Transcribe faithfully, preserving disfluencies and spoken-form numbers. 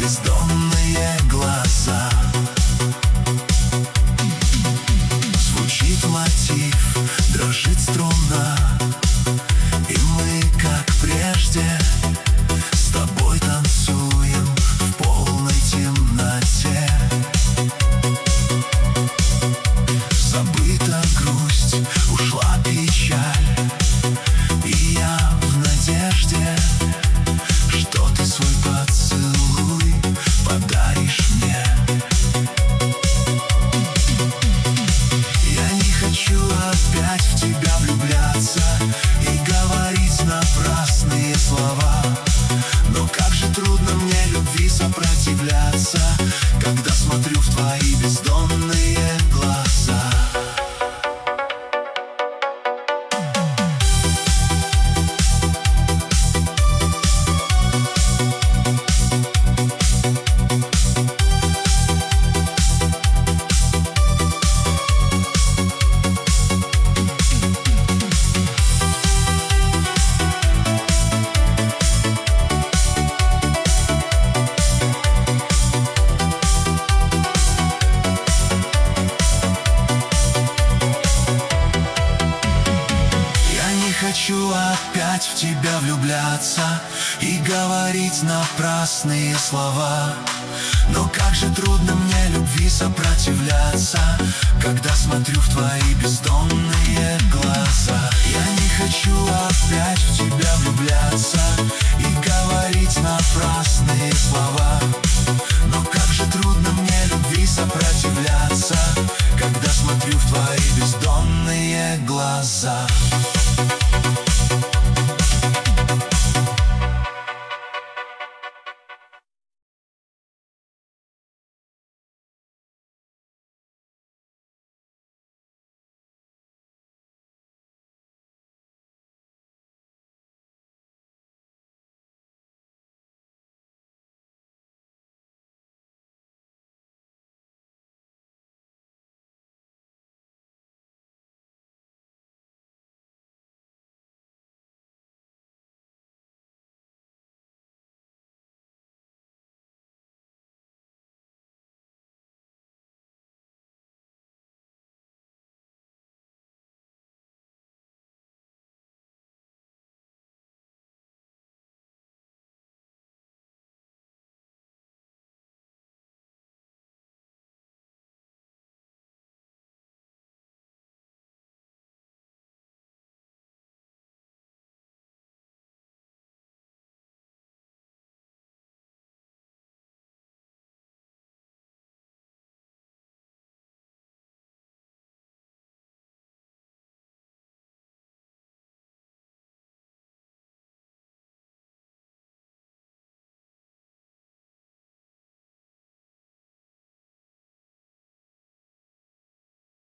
бездонные глаза. Звучит мотив, дрожит струна, и мы, как прежде, с тобой танцуем в полной темноте. Забыта грусть, ушла печаль, и я в надежде, что ты свой поцелуй подаришь мне. Я не хочу опять в тебя влюбляться и говорить напрасные слова, но как же трудно мне любви сопротивляться, когда смотрю в твои бездонные глаза. Хочу опять в тебя влюбляться и говорить напрасные слова, но как же трудно мне любви сопротивляться, когда смотрю в твои бездонные глаза. Я не хочу опять в тебя влюбляться и говорить напрасные слова,